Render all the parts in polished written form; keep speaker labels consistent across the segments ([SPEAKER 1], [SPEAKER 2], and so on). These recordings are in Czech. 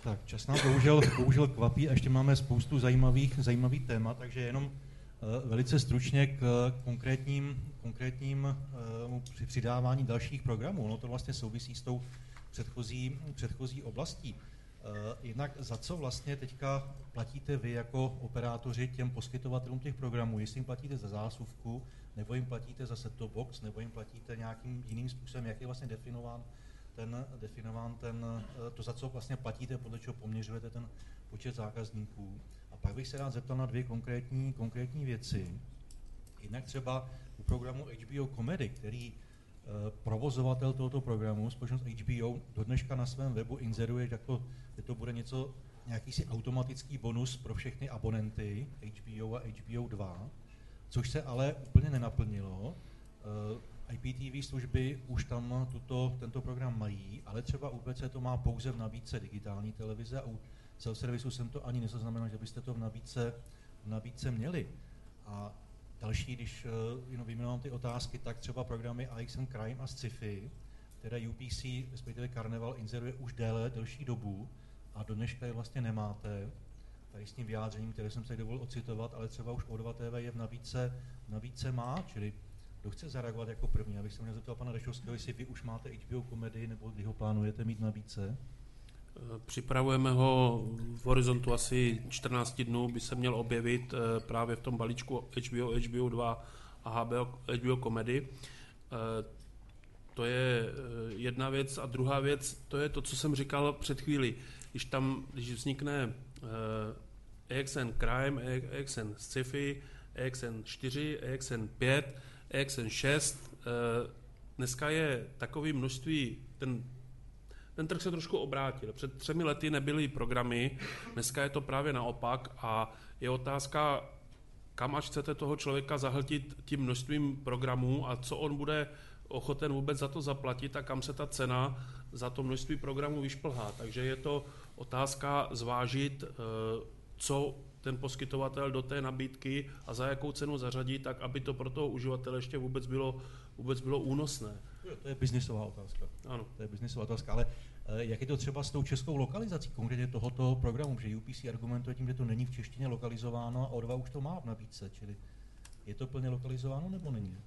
[SPEAKER 1] Tak, čas nám bohužel kvapí a ještě máme spoustu zajímavých témat, takže jenom velice stručně k konkrétním přidávání dalších programů. Ono to vlastně souvisí s tou předchozí oblastí. Jednak za co vlastně teďka platíte vy jako operátoři těm poskytovatelům těch programů? Jestli jim platíte za zásuvku, nebo jim platíte za set-top box, nebo jim platíte nějakým jiným způsobem, jak je vlastně definován to, za co vlastně platíte, podle čeho poměřujete ten počet zákazníků. A pak bych se rád zeptal na dvě konkrétní věci. Jednak třeba u programu HBO Comedy, který provozovatel tohoto programu, společnost HBO, do dneška na svém webu inzeruje, že to bude nějaký si automatický bonus pro všechny abonenty HBO a HBO 2, což se ale úplně nenaplnilo. IPTV služby už tam tento program mají, ale třeba u PC to má pouze v nabídce digitální televize a u self-servisu jsem to ani nezaznamenal, že byste to v nabídce měli. A další, když jenom vyjmenovám ty otázky, tak třeba programy AXN Crime a Sci-Fi, které UPC, respektive Carnival, inzeruje už delší dobu a do dneška je vlastně nemáte. Tady s tím vyjádřením, které jsem se dovolil ocitovat, ale třeba už O2 TV je v nabídce má, čili kdo chce zareagovat jako první? Abych se mě zeptal pana Rešovského, jestli vy už máte HBO Comedy, nebo kdy ho plánujete mít v nabídce?
[SPEAKER 2] Připravujeme ho v horizontu asi 14 dnů, by se měl objevit právě v tom balíčku HBO 2 a HBO Comedy. To je jedna věc a druhá věc, to je to, co jsem říkal před chvíli. Když vznikne AXN Crime, AXN Sci-Fi, AXN 4, AXN 5, AXN 6, dneska je takové množství, ten trh se trošku obrátil. Před 3 lety nebyly programy, dneska je to právě naopak a je otázka, kam až chcete toho člověka zahltit tím množstvím programů a co on bude ochoten vůbec za to zaplatit a kam se ta cena za to množství programů vyšplhá. Takže je to otázka zvážit, co ten poskytovatel do té nabídky a za jakou cenu zařadí, tak aby to pro toho uživatele ještě vůbec bylo únosné.
[SPEAKER 1] To je biznisová otázka.
[SPEAKER 2] Ano.
[SPEAKER 1] To je biznisová otázka, ale jak je to třeba s tou českou lokalizací, konkrétně tohoto programu, že UPC argumentuje tím, že to není v češtině lokalizováno a O2 už to má v nabídce, čili je to plně lokalizováno nebo není?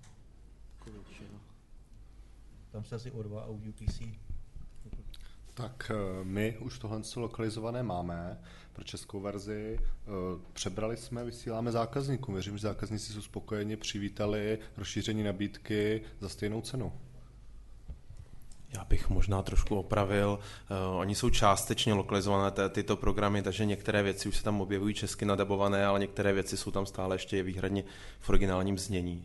[SPEAKER 1] Tam se asi O2 a UPC.
[SPEAKER 3] Tak my už tohle lokalizované máme pro českou verzi. Přebrali jsme, vysíláme zákazníkům. Věřím, že zákazníci jsou spokojeni, přivítali rozšíření nabídky za stejnou cenu.
[SPEAKER 4] Já bych možná trošku opravil. Oni jsou částečně lokalizované tyto programy, takže některé věci už se tam objevují česky nadabované, ale některé věci jsou tam stále ještě výhradně v originálním znění.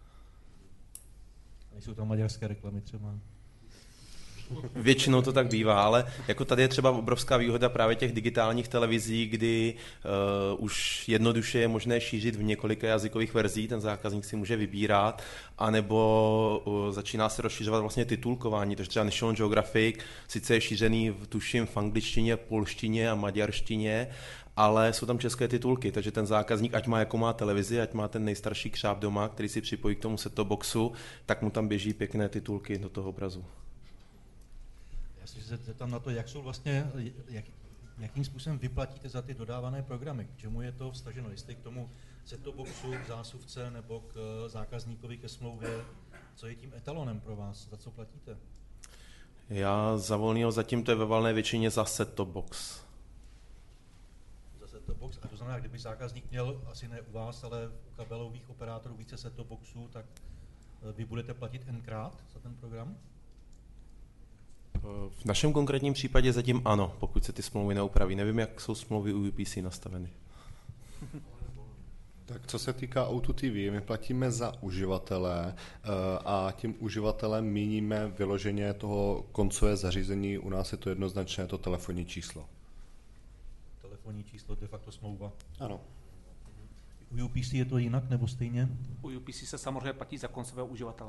[SPEAKER 1] Nejsou tam maďarské reklamy třeba?
[SPEAKER 4] Většinou to tak bývá, ale jako tady je třeba obrovská výhoda právě těch digitálních televizí, kdy už jednoduše je možné šířit v několika jazykových verzích, ten zákazník si může vybírat, anebo začíná se rozšiřovat vlastně titulkování, takže třeba National Geographic sice je šířený tuším v angličtině, polštině a maďarštině, ale jsou tam české titulky, takže ten zákazník, ať má jakou má televizi, ať má ten nejstarší křáp doma, který si připojí k tomu set-top boxu, tak mu tam běží pěkné titulky do toho obrazu.
[SPEAKER 1] Já si se zeptám na to, jak jsou vlastně, jakým způsobem vyplatíte za ty dodávané programy, k čemu je to vztaženo, jestli k tomu set-top boxu, k zásuvce nebo k zákazníkovi ke smlouvě, co je tím etalonem pro vás, za co platíte?
[SPEAKER 4] Já za Volného zatím to je ve valné většině za set-top box.
[SPEAKER 1] Za set-top box, a to znamená, kdyby zákazník měl, asi ne u vás, ale u kabelových operátorů více set-top boxů, tak vy budete platit n-krát za ten program?
[SPEAKER 4] V našem konkrétním případě zatím ano, pokud se ty smlouvy neupraví. Nevím, jak jsou smlouvy u UPC nastaveny.
[SPEAKER 3] Tak co se týká O2 TV, my platíme za uživatele a tím uživatelem míníme vyloženě toho koncové zařízení, u nás je to jednoznačné to telefonní číslo.
[SPEAKER 1] Telefonní číslo, de facto smlouva.
[SPEAKER 3] Ano.
[SPEAKER 1] U UPC je to jinak nebo stejně?
[SPEAKER 5] U UPC se samozřejmě platí za koncového uživatele.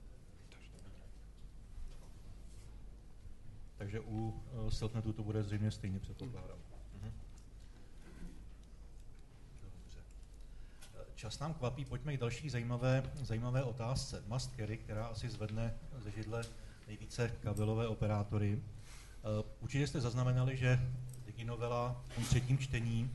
[SPEAKER 1] Takže u Selfnetu to bude zřejmě stejně, předpokládám. Dobře. Čas nám kvapí, pojďme k další zajímavé otázce. Must Carry, která asi zvedne ze židle nejvíce kabelové operátory. Určitě jste zaznamenali, že DigiNovela v tom třetím čtení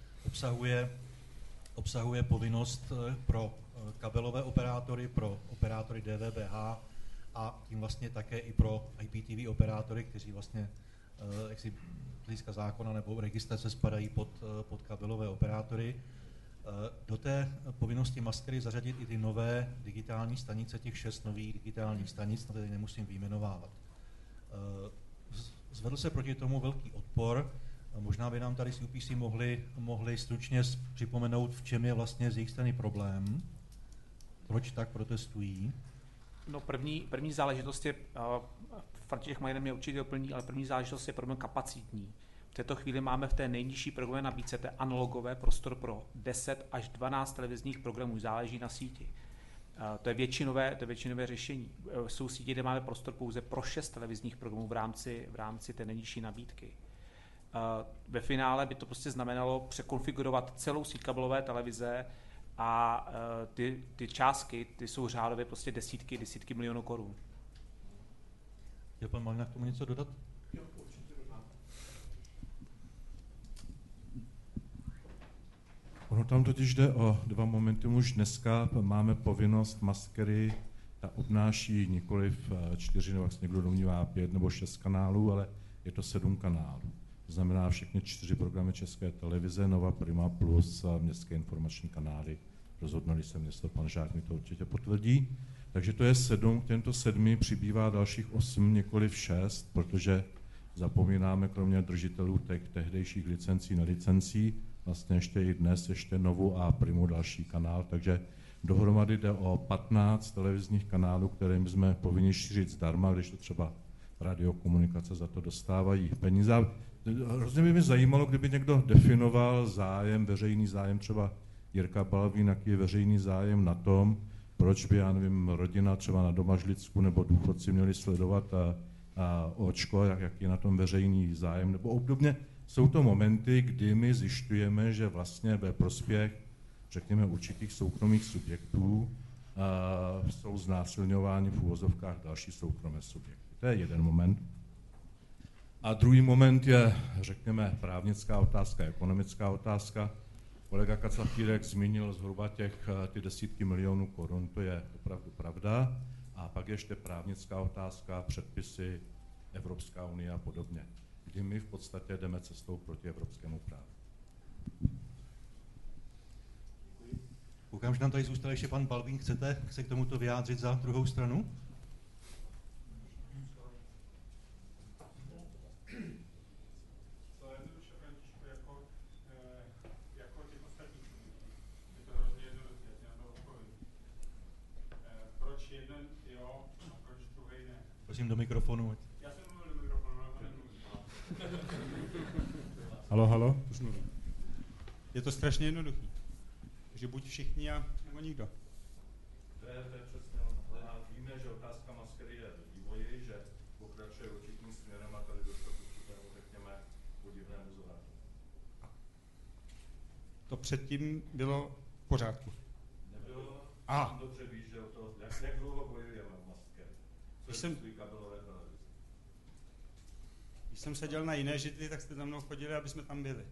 [SPEAKER 1] obsahuje povinnost pro kabelové operátory, pro operátory DVBH a tím vlastně také i pro IPTV operátory, kteří vlastně jaksi hlediska zákona nebo registrace spadají pod kabelové operátory. Do té povinnosti maskery zařadit i ty nové digitální stanice, těch 6 nových digitálních stanic, které nemusím vyjmenovávat. Zvedl se proti tomu velký odpor. Možná by nám tady z UPC mohli stručně připomenout, v čem je vlastně z jejich strany problém, proč tak protestují.
[SPEAKER 5] No první záležitost je, František Majden mě určitě doplní, ale první záležitost je problém kapacitní. V této chvíli máme v té nejnižší programové nabídce, té analogové, prostor pro 10 až 12 televizních programů, záleží na síti. To je většinové řešení. Jsou sítě, kde máme prostor pouze pro 6 televizních programů v rámci té nejnižší nabídky. Ve finále by to prostě znamenalo překonfigurovat celou síť kabelové televize a ty částky, ty jsou řádově prostě desítky milionů korun.
[SPEAKER 1] Chtěl pan Malina k tomu něco dodat?
[SPEAKER 2] Jo, určitě dodám.
[SPEAKER 6] Ono tam totiž jde o 2 momenty. Už dneska máme povinnost maskery, ta obnáší nikoliv 4, nebo jak se někdo domnívá 5 nebo 6 kanálů, ale je to 7 kanálů. To znamená všechny 4 programy České televize, Nova, Prima plus a městské informační kanály. Rozhodnuli se město, pan Žák mi to určitě potvrdí. Takže to je 7, k těmto 7 přibývá dalších 8, nikoliv 6, protože zapomínáme kromě držitelů tehdejších licencí na licencí, vlastně ještě i dnes ještě Novu a Primu další kanál, takže dohromady jde o 15 televizních kanálů, kterým jsme povinni šířit zdarma, když to třeba radiokomunikace za to dostávají peníze. Hrozně by mě zajímalo, kdyby někdo definoval zájem, veřejný zájem, třeba Jirka Balvín, jaký je veřejný zájem na tom, proč by, já nevím, rodina třeba na Domažlicku nebo důchodci měli sledovat očko, jaký je na tom veřejný zájem, nebo obdobně. Jsou to momenty, kdy my zjišťujeme, že vlastně ve prospěch, řekněme, určitých soukromých subjektů jsou znásilňováni v uvozovkách další soukromé subjekty. To je jeden moment. A druhý moment je, řekněme, právnická otázka, ekonomická otázka. Kolega Kacafírek zmínil zhruba ty desítky milionů korun, to je opravdu pravda. A pak ještě právnická otázka, předpisy, Evropská unie a podobně, kdy my v podstatě jdeme cestou proti evropskému právu.
[SPEAKER 1] Koukám, že nám tady zůstal ještě pan Balvín. Chcete se k tomuto vyjádřit za druhou stranu? Prosím do mikrofonu.
[SPEAKER 7] Já jsem mluvil do mikrofonu, ale nemluvím. Halo, už mluvím. Je to strašně jednoduchý. Takže buď všichni a nebo nikdo.
[SPEAKER 6] To je přesně ono. Ale víme, že otázka maskery je v vývoji, že pokračuje určitým směrem a tady došlo k určitému, řekněme, podivnému zvratu.
[SPEAKER 7] To předtím bylo v pořádku.
[SPEAKER 6] Nebylo,
[SPEAKER 7] A.
[SPEAKER 6] Dobře víš, že o to, jak dlouho bojujeme v maskery.
[SPEAKER 7] Když jsem seděl na jiné židli, tak jste za mnou chodili, aby jsme tam byli.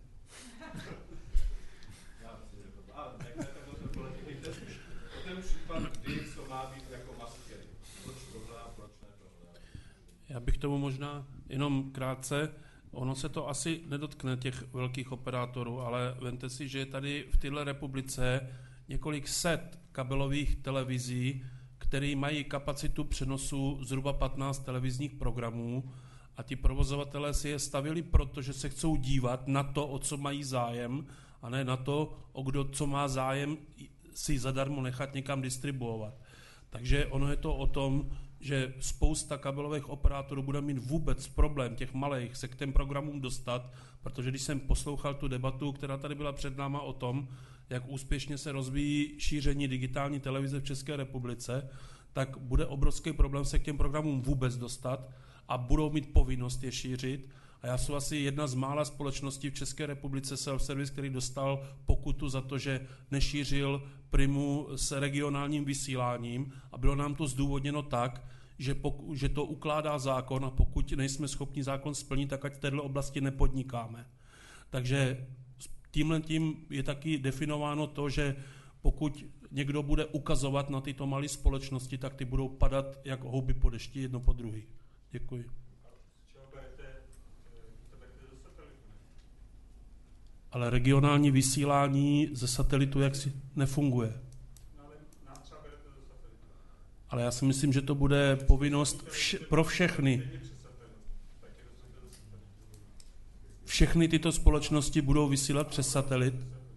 [SPEAKER 6] Já myslím, že to. Ale nechme to o ten případ, kdy co má být jako maskery. Proč tohle a proč ne tohle?
[SPEAKER 2] Já bych tomu možná jenom krátce, ono se to asi nedotkne těch velkých operátorů, ale vemte si, že je tady v této republice několik set kabelových televizí, které mají kapacitu přenosu zhruba 15 televizních programů a ti provozovatelé si je stavili, protože se chcou dívat na to, o co mají zájem, a ne na to, o kdo co má zájem si zadarmo nechat někam distribuovat. Takže ono je to o tom, že spousta kabelových operátorů bude mít vůbec problém těch malých se k těm programům dostat, protože když jsem poslouchal tu debatu, která tady byla před náma o tom, jak úspěšně se rozvíjí šíření digitální televize v České republice, tak bude obrovský problém se k těm programům vůbec dostat a budou mít povinnost je šířit. A já jsem asi jedna z mála společností v České republice self-service, který dostal pokutu za to, že nešířil Primu s regionálním vysíláním a bylo nám to zdůvodněno tak, že to ukládá zákon a pokud nejsme schopni zákon splnit, tak ať v této oblasti nepodnikáme. Takže tímhletím je taky definováno to, že pokud někdo bude ukazovat na tyto malé společnosti, tak ty budou padat jako houby po dešti jedno po druhý. Děkuji. Ale regionální vysílání ze satelitu jaksi nefunguje. Ale já si myslím, že to bude povinnost pro všechny. Všechny tyto společnosti budou vysílat přes satelit.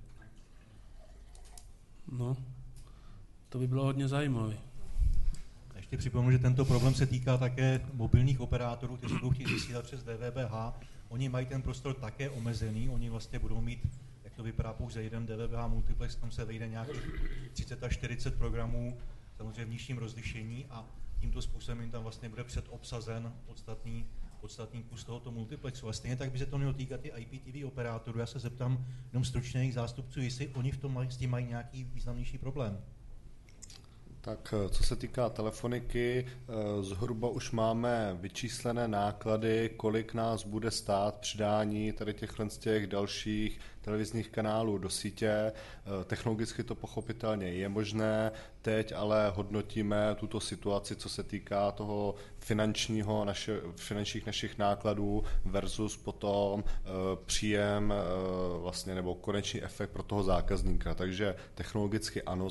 [SPEAKER 2] No, to by bylo hodně zajímavé.
[SPEAKER 1] Ještě připomenu, že tento problém se týká také mobilních operátorů, kteří budou chtít vysílat přes DVB-H. Oni mají ten prostor také omezený, oni vlastně budou mít, jak to vypadá, pouze jeden DVB-H multiplex, tam se vejde nějakých 30 až 40 programů, samozřejmě v nižším rozlišení a tímto způsobem jim tam vlastně bude předobsazen podstatný kus tohoto multiplexu. A stejně tak by se to mělo týkat i IPTV operátorů. Já se zeptám jenom stručně jejich zástupců, jestli oni s tím mají nějaký významnější problém.
[SPEAKER 3] Tak co se týká telefoniky, zhruba už máme vyčíslené náklady, kolik nás bude stát přidání tady těch dalších televizních kanálů do sítě. Technologicky to pochopitelně je možné, teď ale hodnotíme tuto situaci, co se týká toho finančních našich nákladů versus potom příjem vlastně nebo konečný efekt pro toho zákazníka. Takže technologicky ano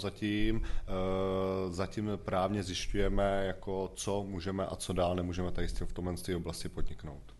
[SPEAKER 3] zatím právně zjišťujeme, jako co můžeme a co dál nemůžeme tady s tím v tomhle oblasti podniknout.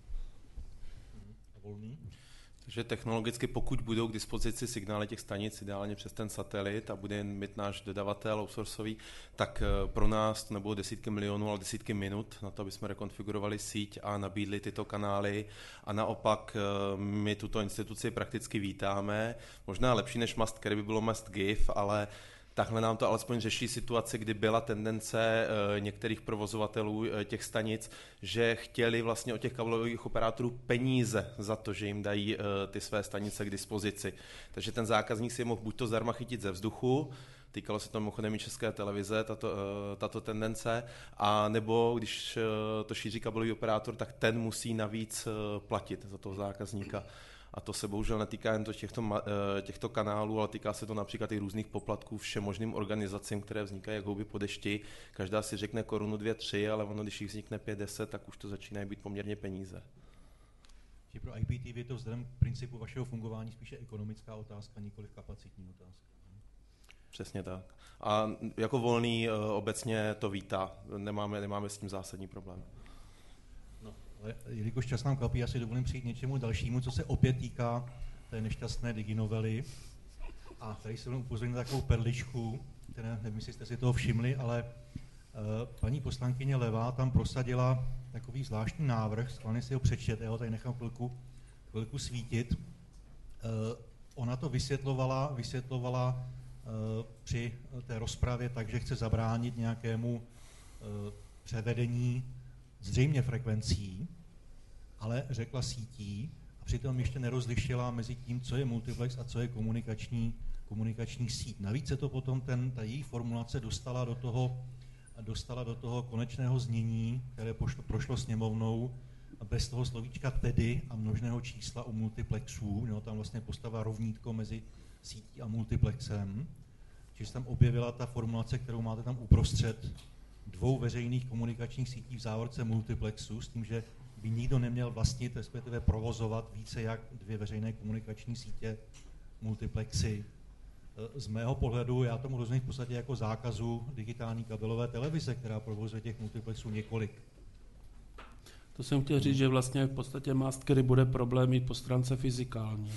[SPEAKER 4] Takže technologicky, pokud budou k dispozici signály těch stanic ideálně přes ten satelit a bude mít náš dodavatel outsourcový, tak pro nás to nebudou desítky milionů, ale desítky minut na to, aby jsme rekonfigurovali síť a nabídli tyto kanály. A naopak my tuto instituci prakticky vítáme. Možná lepší než must carry by bylo must give, ale takhle nám to alespoň řeší situace, kdy byla tendence některých provozovatelů těch stanic, že chtěli vlastně od těch kabelových operátorů peníze za to, že jim dají ty své stanice k dispozici. Takže ten zákazník si je mohl buď to zdarma chytit ze vzduchu, týkalo se to mimochodem i České televize, tato tendence, a nebo když to šíří kabelový operátor, tak ten musí navíc platit za toho zákazníka. A to se bohužel netýká jen těchto kanálů, ale týká se to například i různých poplatků všemožným organizacím, které vznikají jak houby po dešti. Každá si řekne korunu, 2, 3, ale ono, když jich vznikne 5, 10, tak už to začínají být poměrně peníze.
[SPEAKER 1] Či pro IPTV je to vzhledem k principu vašeho fungování spíše ekonomická otázka, nikoliv kapacitní otázka.
[SPEAKER 4] Přesně tak. A jako Volný obecně to vítá. Nemáme s tím zásadní problém.
[SPEAKER 1] Ale jelikož čas nám kapí, já si dovolím přijít něčemu dalšímu, co se opět týká té nešťastné diginovely. A tady se upozornit na takovou perličku, které nevím, jestli jste si toho všimli, ale paní poslankyně Levá tam prosadila takový zvláštní návrh, schválně si ho přečtěte, já ho tady nechám chvilku svítit. Ona to vysvětlovala při té rozpravě tak, že chce zabránit nějakému převedení zřejmě frekvencí, ale řekla sítí a přitom ještě nerozlišila mezi tím, co je multiplex a co je komunikační síť. Navíc se to potom ta její formulace dostala do toho konečného znění, které prošlo sněmovnou bez toho slovíčka tedy a množného čísla u multiplexů. Mělo tam vlastně postavila rovnítko mezi sítí a multiplexem. Čiže tam objevila ta formulace, kterou máte tam uprostřed, 2 veřejných komunikačních sítí v závorce multiplexu, s tím, že by nikdo neměl vlastnit, respektive provozovat více jak 2 veřejné komunikační sítě multiplexy. Z mého pohledu já tomu rozumím v podstatě jako zákazu digitální kabelové televize, která provozuje těch multiplexů několik.
[SPEAKER 2] To jsem chtěl říct, že vlastně v podstatě must carry bude problém i po stránce fyzikální.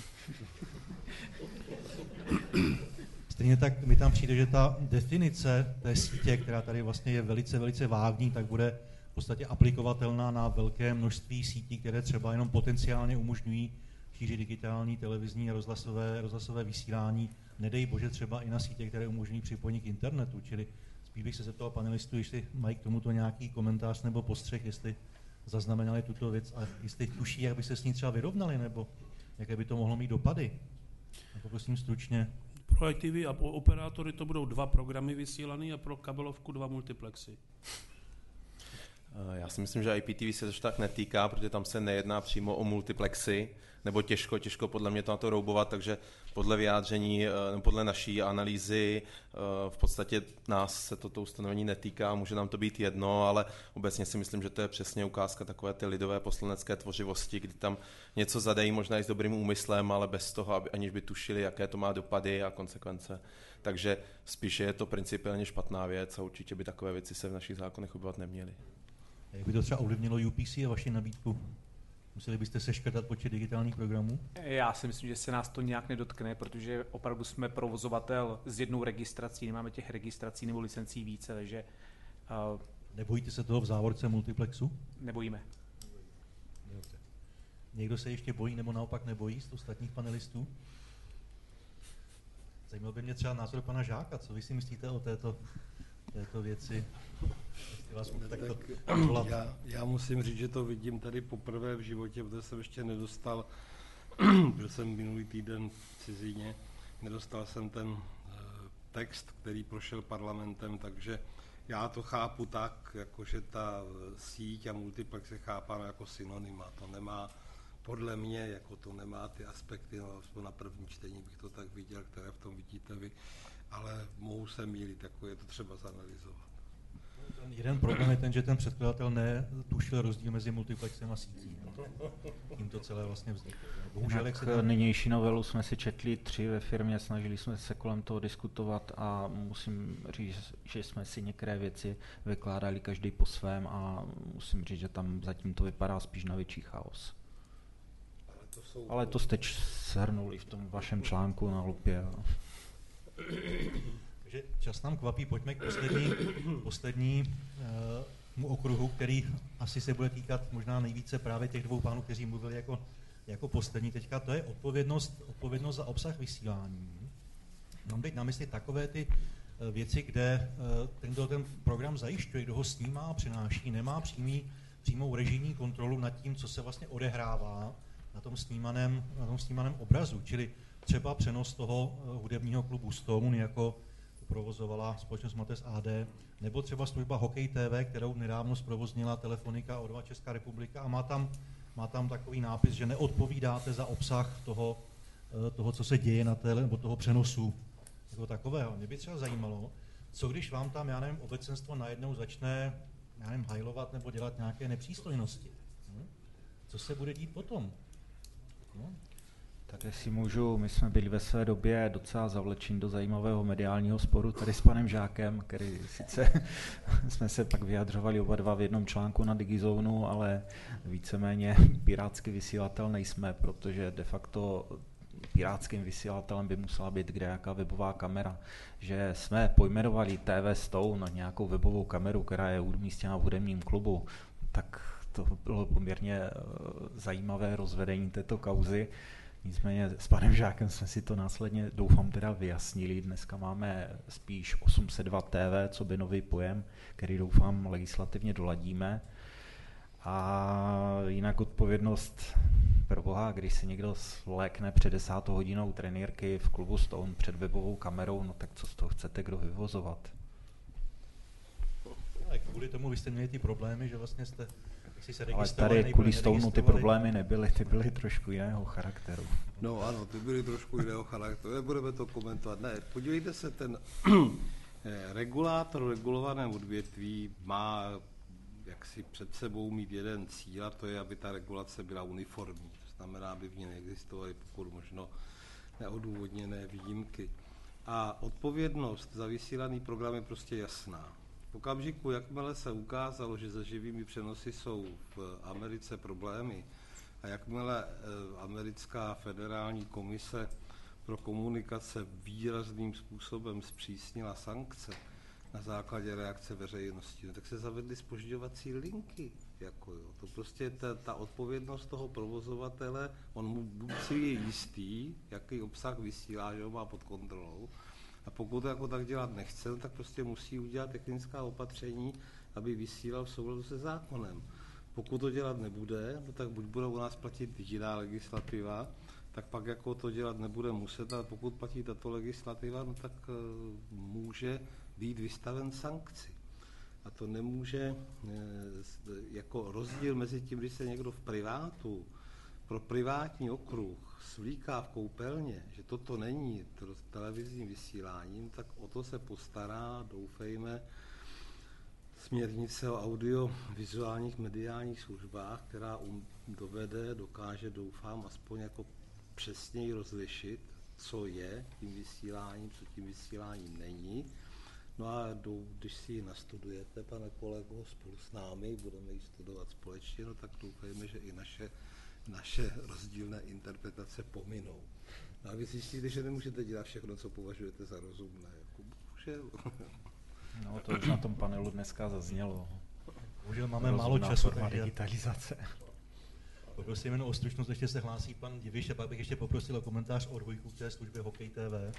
[SPEAKER 1] Stejně tak mi tam přijde, že ta definice té sítě, která tady vlastně je velice, velice vágní, tak bude v podstatě aplikovatelná na velké množství sítí, které třeba jenom potenciálně umožňují šířit digitální, televizní a rozhlasové vysílání. Nedej bože třeba i na sítě, které umožňují připojení k internetu. Čili spíš bych se zeptal panelistů, jestli mají k tomuto nějaký komentář nebo postřeh, jestli zaznamenali tuto věc a jestli tuší, jak by se s ní třeba vyrovnali, nebo jaké by to mohlo mít dopady. A poprosím stručně.
[SPEAKER 2] Pro ITV a pro operátory to budou 2 programy vysílané a pro kabelovku 2 multiplexy.
[SPEAKER 4] Já si myslím, že IPTV se to tak netýká, protože tam se nejedná přímo o multiplexy, nebo těžko podle mě to na to roubovat, takže podle vyjádření, podle naší analýzy v podstatě nás se toto ustanovení netýká, může nám to být jedno, ale obecně si myslím, že to je přesně ukázka takové ty lidové poslanecké tvořivosti, kdy tam něco zadají možná i s dobrým úmyslem, ale bez toho, aniž by tušili, jaké to má dopady a konsekvence. Takže spíše je to principiálně špatná věc a určitě by takové věci se v našich zákonech objevovat neměly.
[SPEAKER 1] Jak by to třeba ovlivnilo UPC a vaši nabídku? Museli byste seškrtat počet digitálních programů?
[SPEAKER 5] Já si myslím, že se nás to nějak nedotkne, protože opravdu jsme provozovatel s jednou registrací, nemáme těch registrací nebo licencí více, takže...
[SPEAKER 1] Nebojíte se toho v závorce multiplexu?
[SPEAKER 5] Nebojíme.
[SPEAKER 1] Dobře. Někdo se ještě bojí nebo naopak nebojí z ostatních panelistů? Zajímal by mě třeba názor pana Žáka, co vy si myslíte o této věci?
[SPEAKER 8] Já musím říct, že to vidím tady poprvé v životě, protože jsem ještě nedostal, byl jsem minulý týden v cizině, nedostal jsem ten text, který prošel parlamentem, takže já to chápu tak, jakože ta síť a multiplex je chápána jako synonyma. To nemá, podle mě, jako to nemá ty aspekty, no, na první čtení bych to tak viděl, které v tom vidíte vy, ale mohu se mýlit, jako je to třeba zanalyzovat.
[SPEAKER 1] Jeden problém je ten, že ten předkladatel netušil rozdíl mezi multiplexem a sítí. Tím to celé vlastně vzniklo.
[SPEAKER 9] Nynější novelu jsme si četli 3 ve firmě, snažili jsme se kolem toho diskutovat a musím říct, že jsme si některé věci vykládali každý po svém a musím říct, že tam zatím to vypadá spíš na větší chaos. Ale to jste shrnuli v tom vašem článku na Lupě.
[SPEAKER 1] Takže čas nám kvapí, pojďme k poslednímu okruhu, který asi se bude týkat možná nejvíce právě těch 2 pánů, kteří mluvili jako poslední. Teďka to je odpovědnost za obsah vysílání. Mám teď na mysli takové ty věci, kde ten program zajišťuje, kdo ho snímá a přináší, nemá přímou režijní kontrolu nad tím, co se vlastně odehrává na tom snímaném obrazu. Čili třeba přenos toho hudebního klubu Stone, jako provozovala společnost Mates AD, nebo třeba služba Hokej TV, kterou nedávno zprovoznila Telefonika O2 Česká republika a má tam takový nápis, že neodpovídáte za obsah toho, co se děje na nebo toho přenosu jako takového. Mě by třeba zajímalo, co když vám tam, já nevím, obecenstvo najednou začne, já nevím, hajlovat nebo dělat nějaké nepřístojnosti. Co se bude dít potom? No.
[SPEAKER 9] Tak jestli můžu, my jsme byli ve své době docela zavlečeni do zajímavého mediálního sporu tady s panem Žákem, který sice jsme se pak vyjadřovali oba dva v jednom článku na Digizónu, ale víceméně pirátský vysílatel nejsme, protože de facto pirátským vysílatelem by musela být kdejaká webová kamera. Že jsme pojmenovali TV Stone na nějakou webovou kameru, která je umístěna v hudebním klubu, tak to bylo poměrně zajímavé rozvedení této kauzy. Nicméně s panem Žákem jsme si to následně, doufám, teda vyjasnili. Dneska máme spíš 802 TV, co by nový pojem, který doufám legislativně doladíme. A jinak odpovědnost pro boha, když se někdo slékne před 10. hodinou trenýrky v klubu Stone před webovou kamerou, no tak co z toho chcete kdo vyvozovat?
[SPEAKER 1] Ale kvůli tomu vy jste měli ty problémy, že vlastně jste se
[SPEAKER 9] ale tady kvůli Stoneu ty problémy nebyly, ty byly trošku jiného charakteru.
[SPEAKER 8] No ano, ty byly trošku jiného charakteru, nebudeme to komentovat. Ne, podívejte se, ten regulátor regulované odvětví má jaksi před sebou mít jeden cíl, a to je, aby ta regulace byla uniformní. To znamená, aby v ní neexistovaly pokud možno neodůvodněné výjimky. A odpovědnost za vysílaný program je prostě jasná. V okamžiku, jakmile se ukázalo, že se živými přenosy jsou v Americe problémy a jakmile americká federální komise pro komunikace výrazným způsobem zpřísnila sankce na základě reakce veřejnosti, tak se zavedly zpožďovací linky. To prostě ta odpovědnost toho provozovatele, on buď si je jistý, jaký obsah vysílá, že ho má pod kontrolou, a pokud to jako tak dělat nechce, tak prostě musí udělat technická opatření, aby vysílal v souladu se zákonem. Pokud to dělat nebude, no tak buď bude u nás platit jiná legislativa, tak pak jako to dělat nebude muset, ale pokud platí tato legislativa, no tak může být vystaven sankci. A to nemůže, jako rozdíl mezi tím, když se někdo v privátu, pro privátní okruh svlíká v koupelně, že toto není televizním vysíláním, tak o to se postará, doufejme, směrnice o audiovizuálních mediálních službách, která dokáže, doufám, aspoň jako přesněji rozlišit, co je tím vysíláním, co tím vysíláním není. No a když si ji nastudujete, pane kolego, spolu s námi, budeme ji studovat společně, no tak doufejme, že i naše rozdílné interpretace pominou. No a vy zjistíte, že nemůžete dělat všechno, co považujete za rozumné. Jako bohužel.
[SPEAKER 9] No to už na tom panelu dneska zaznělo.
[SPEAKER 1] Bohužel máme málo času, takže
[SPEAKER 9] digitalizace.
[SPEAKER 1] Poprosím jen o stručnost, ještě se hlásí pan Diviš, a pak bych ještě poprosil o komentář o dvojku k té službě Hokej TV.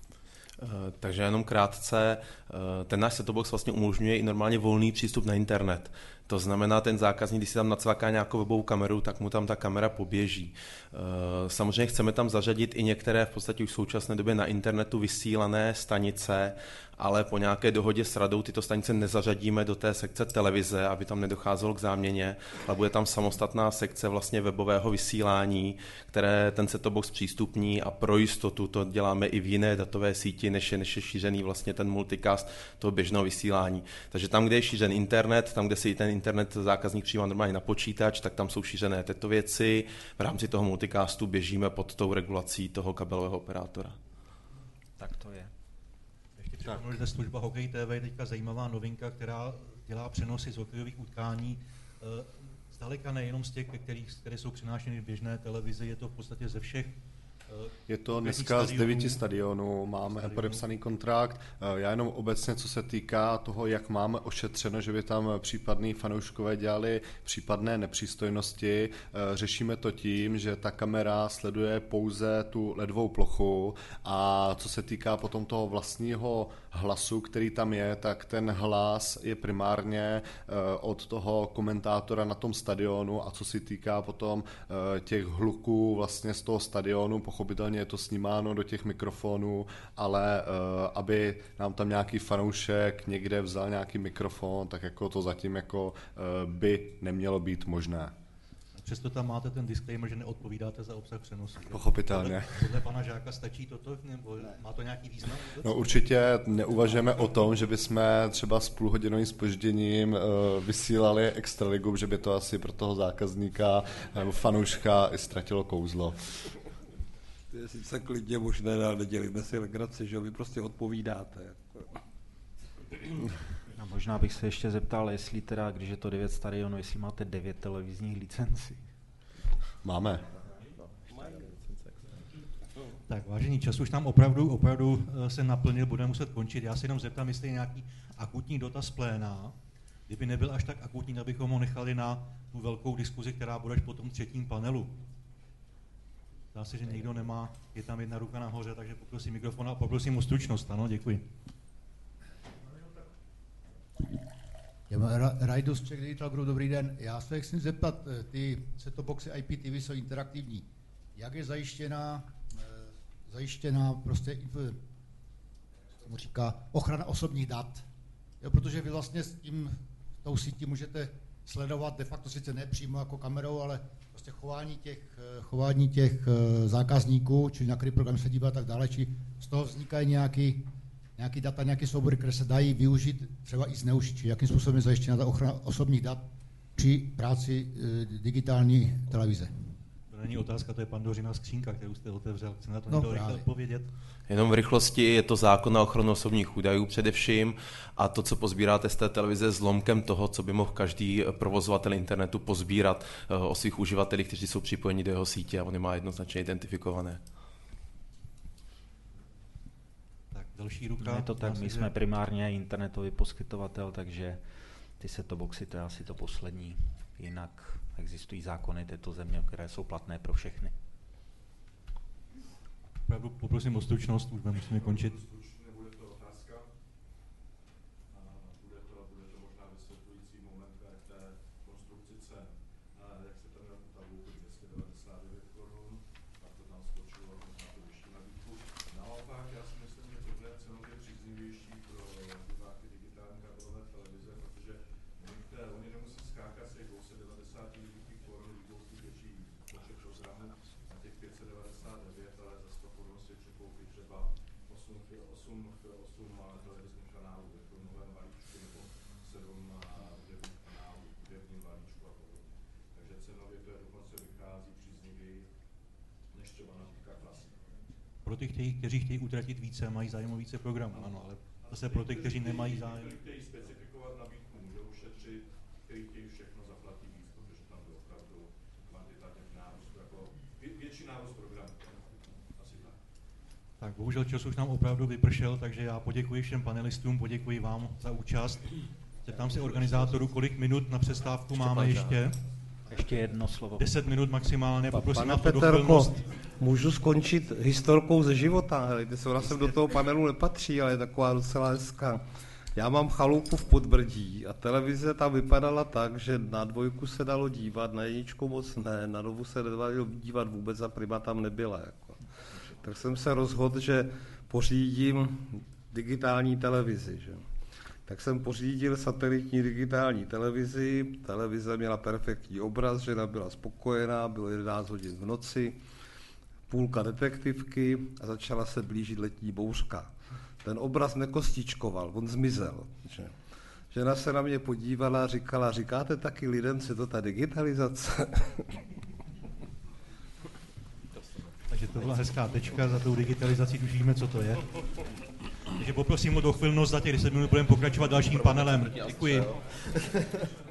[SPEAKER 4] Takže jenom krátce, ten náš set-top box vlastně umožňuje i normálně volný přístup na internet. To znamená, ten zákazník, když si tam nacvaká nějakou webovou kameru, tak mu tam ta kamera poběží. Samozřejmě chceme tam zařadit i některé v podstatě už v současné době na internetu vysílané stanice, ale po nějaké dohodě s radou tyto stanice nezařadíme do té sekce televize, aby tam nedocházelo k záměně, ale bude tam samostatná sekce vlastně webového vysílání, které ten set-top box přístupní, a pro jistotu to děláme i v jiné datové síti, než je šířený vlastně ten multicast toho běžného vysílání. Takže tam, kde je šířen internet, tam, kde si ten internet zákazník přijímá normálně na počítač, tak tam jsou šířené tyto věci. V rámci toho multicastu běžíme pod tou regulací toho kabelového operátora.
[SPEAKER 9] Tak to je.
[SPEAKER 1] Ještě připomenu, že služba Hokej TV je teďka zajímavá novinka, která dělá přenosy z hokejových utkání. Zdaleka nejenom z těch, které jsou přenášeny v běžné televizi, je to v podstatě ze všech.
[SPEAKER 3] Je to dneska z 9 stadionů, máme podepsaný kontrakt. Já jenom obecně, co se týká toho, jak máme ošetřeno, že by tam případní fanouškové dělali případné nepřístojnosti, řešíme to tím, že ta kamera sleduje pouze tu ledovou plochu, a co se týká potom toho vlastního hlasu, který tam je, tak ten hlas je primárně od toho komentátora na tom stadionu, a co se týká potom těch hluků vlastně z toho stadionu, pochopitelně je to snímáno do těch mikrofonů, ale aby nám tam nějaký fanoušek někde vzal nějaký mikrofon, tak jako to zatím jako by nemělo být možné.
[SPEAKER 1] Přesto tam máte ten disclaimer, že neodpovídáte za obsah přenosu.
[SPEAKER 3] Pochopitelně.
[SPEAKER 1] Podle pana Žáka stačí toto, nebo má to nějaký význam?
[SPEAKER 3] No určitě neuvažujeme o tom, že bychom třeba s půlhodinovým zpožděním vysílali extraligu, že by to asi pro toho zákazníka nebo fanouška i ztratilo kouzlo.
[SPEAKER 8] To je sice klidně možné, ale nedělíme si legraci, že vy prostě odpovídáte.
[SPEAKER 9] A možná bych se ještě zeptal, jestli teda, když je to 9 stadionů, jestli máte 9 televizních licencí.
[SPEAKER 3] Máme.
[SPEAKER 1] Tak vážení, čas už nám opravdu se naplnil, budeme muset končit. Já se jenom zeptám, jestli je nějaký akutní dotaz z pléna. Kdyby nebyl až tak akutní, abychom ho nechali na tu velkou diskuzi, která bude po tom třetím panelu. Zdá se, že někdo nemá, je tam jedna ruka nahoře, takže poprosím mikrofon a poprosím o stručnost. Ano, děkuji.
[SPEAKER 10] Rajdu z Czech Digital Group, dobrý den. Já se chci zeptat, ty set-top boxy IPTV jsou interaktivní. Jak je zajištěná prostě, tomu říká, ochrana osobních dat? Jo, protože vy vlastně s tou sítí můžete sledovat de facto sice ne přímo jako kamerou, ale prostě chování těch zákazníků, či na který program se dívá a tak dále, či z toho vznikají nějaký data, nějaké soubory, které se dají využít, třeba i zneužít, či jakým způsobem je zajištěna ta ochrana osobních dat při práci digitální televize.
[SPEAKER 1] To není otázka, to je Pandořina skřínka, kterou jste otevřel. Chci na to někdo rychle odpovědět.
[SPEAKER 4] Jenom v rychlosti, je to zákon na ochranu osobních údajů především, a to, co pozbíráte z té televize, je zlomkem toho, co by mohl každý provozovatel internetu pozbírat o svých uživatelích, kteří jsou připojeni do jeho sítě, a on je má jednoznačně identifikované.
[SPEAKER 1] Další ruka.
[SPEAKER 9] Je to tak, my jsme primárně internetový poskytovatel, takže ty set-top boxy, to je asi to poslední. Jinak existují zákony této země, které jsou platné pro všechny.
[SPEAKER 1] Opravdu poprosím o stručnost, už musíme končit.
[SPEAKER 6] Nebude to otázka, bude to možná vysvětlující moment k té konstrukci cen. Jak se tam na tabulku 299 korun, tak to tam skočilo na tu vyšší nabídku. Naopak, já si myslím, že to bude cenově příznivější pro diváky digitální kabelové televize,
[SPEAKER 11] koupit třeba 8 televizních kanálů ve filmovém balíčku nebo 7 hudebních kanálů v hudebním balíčku a podobně. Takže cenově to dokonce vychází příznivěji než třeba například klasika.
[SPEAKER 1] Pro ty, kteří chtějí utratit více, mají zájem o více programů, ano, ale zase pro ty, kteří nemají zájem.
[SPEAKER 11] Kteří chtějí specifikovat nabídku, můžou ušetřit, kteří chtějí všechno zaplatit víc, protože tam byl opravdu kvantita těch nárůstů, jako větší nárůst programů. Asi tak.
[SPEAKER 1] Tak bohužel čas už nám opravdu vypršel, takže já poděkuji všem panelistům, poděkuji vám za účast. Zeptám se organizátorů, kolik minut na přestávku máme ještě.
[SPEAKER 9] Ještě jedno slovo.
[SPEAKER 1] 10 minut maximálně, poprosím
[SPEAKER 8] Pane
[SPEAKER 1] na to
[SPEAKER 8] Peterko,
[SPEAKER 1] dochvilnost.
[SPEAKER 8] můžu skončit historkou ze života. Helejte, ona sem do toho panelu nepatří, ale je taková docela hezká. Já mám chalupu v Podbrdí a televize tam vypadala tak, že na 2 se dalo dívat, na 1 moc ne, na 2 se nedalo dívat vůbec a Prima tam nebyla. Jako. Tak jsem se rozhodl, že pořídím digitální televizi. Že? Tak jsem pořídil satelitní digitální televizi, televize měla perfektní obraz, žena byla spokojená, bylo 11 hodin v noci, půlka detektivky a začala se blížit letní bouřka. Ten obraz nekostičkoval, on zmizel. Že? Žena se na mě podívala a říkala, říkáte taky lidem, co je to ta digitalizace?
[SPEAKER 1] Takže to byla hezká tečka, za tou digitalizací už víme, co to je. Takže poprosím o dochvilnost, za těch 10 minut budeme pokračovat dalším panelem. Děkuji.